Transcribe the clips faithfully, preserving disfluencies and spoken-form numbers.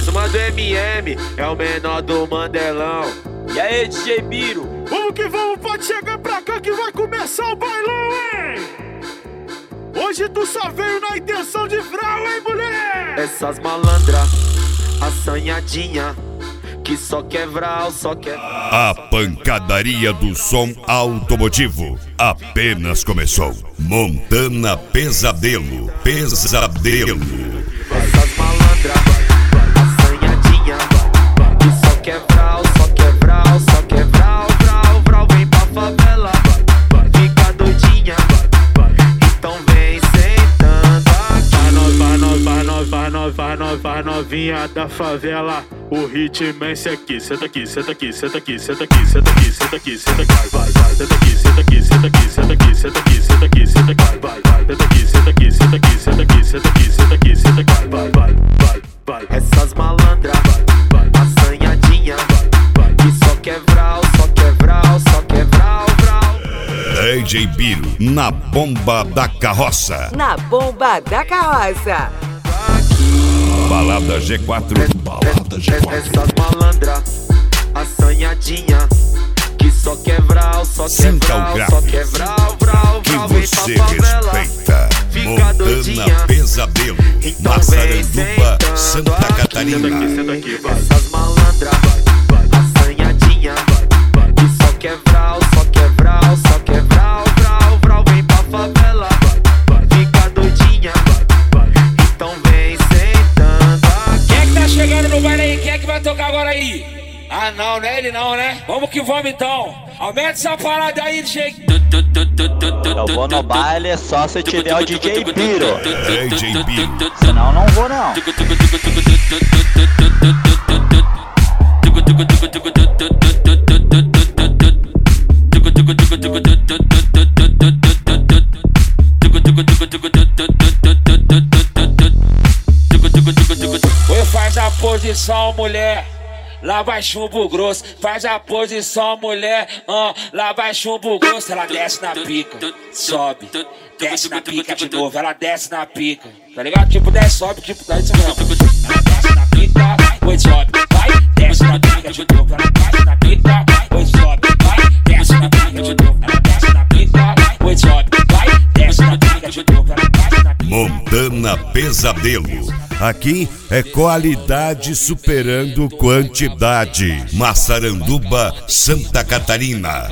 Mais uma do M M, é o menor do Mandelão. E aí, D J Biro? Vamos que vamos, pode chegar pra cá que vai começar o bailão, hein? Hoje tu só veio na intenção de vral, hein, mulher? Essas malandras, assanhadinha, que só quer vral, só quer... A pancadaria do som automotivo apenas começou. Montana Pesadelo, Pesadelo. Essas malandras, assanhadinha, que só quer vral, só quer vral, só quer vral, vral, vral. Vem pra favela, fica doidinha, então vem sentando aqui. Vai nós, vai nós, vai nós, vai nós, vai nós, vai novinha da favela. O ritmo é esse aqui, senta aqui, senta aqui, senta aqui, senta aqui, senta aqui, senta aqui, senta aqui, vai, vai, senta aqui, senta aqui, senta aqui, senta aqui, senta aqui, senta aqui, senta aqui, vai, vai, senta aqui, senta aqui, senta aqui, senta aqui, senta aqui, senta aqui, senta aqui, vai, vai, vai, vai. Essas malandras, assanhadinha, que só quer vral, só quer vral, só quer vral, vral. D J Biro na bomba da carroça. Na bomba da carroça. Balada G quatro. Balada G quatro. Essas malandras, assanhadinha, que só quer vral, só quer vral, só quer vral, vral, que vral. Vem você pra favela, respeita. fica doidinha, Montana Pesadelo, então Massaranduba, vem Santa sentando Catarina. Senta aqui, senta aqui, vai. Essas malandras, assanhadinha, que só quer vral, só quer vral, só quer vral, vral, vral. Vem pra favela, fica doidinha, então vem sentando aqui. Quem é que tá chegando no baile aí? Quem é que vai tocar agora aí? Ah não, não é ele não, né? Vamos que vamos então. Aumenta essa parada aí, D J. Eu vou no baile só se tiver o D J Biro. D J Biro. Senão não vou não. Oi, faz a posição, mulher. Lá vai chumbo grosso, faz a posição, mulher. Uh, lá vai chumbo grosso, ela desce na pica, sobe, desce na pica de novo, ela desce na pica, tá ligado? Tipo, desce, sobe, tipo, tá isso mesmo. Ela desce na pica, oi, sobe, vai, desce na pica de novo, ela desce na pica, oi, sobe, vai, desce na pica de novo, ela desce na pica, oi, sobe, vai, desce na pica de novo, ela desce na pica. Montana Pesadelo. Aqui é qualidade superando quantidade. Massaranduba, Santa Catarina.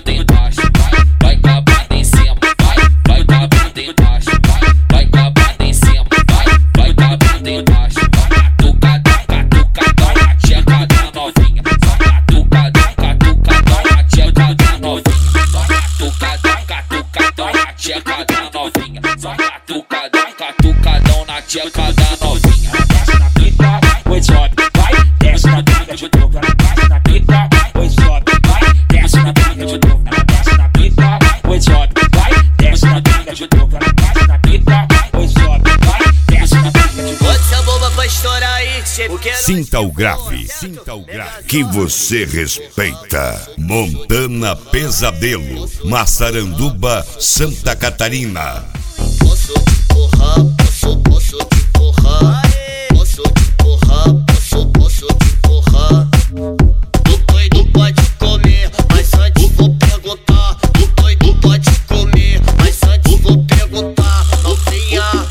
Vai acabar em cima, vai, vai acabar embaixo, vai, vai acabar em cima, vai, vai acabar embaixo. Catucadão, catucadão, na tcheca da novinha. Catucadão, catucadão, na tcheca da novinha. Catucadão, catucadão, na tcheca da novinha. Catucadão, catucadão, na tcheca da novinha. Desce na pica, oi, sobe, vai, desce na pica de novo, ela desce na pica, oi, sobe, vai, desce na pica de novo, ela desce na pica, oi, sobe, vai, desce na pica de novo, ela desce na pica, oi, sobe, vai, desce na pica de novo. Bota essa bomba pra estourar aí, porque Sinta o grave, sinta o grave que você respeita. Montana Pesadelo, Massaranduba, Santa Catarina. posso te empurrar, posso, posso te empurrar, posso te empurrar, posso, posso te empurrar. O doido pode comer, mas antes vou perguntar. O doido pode comer, mas antes vou perguntar. Novinha,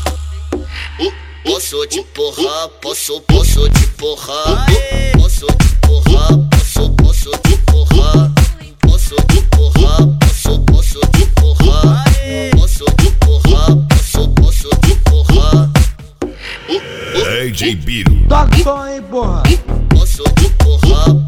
posso te empurrar, posso, posso te empurrar, posso te empurrar, posso, posso te empurrar, posso te empurrar, posso, posso te empurrar, posso te empurrar, posso, posso te empurrar. D J Biro. Toca som aí, porra. Posso te empurrar.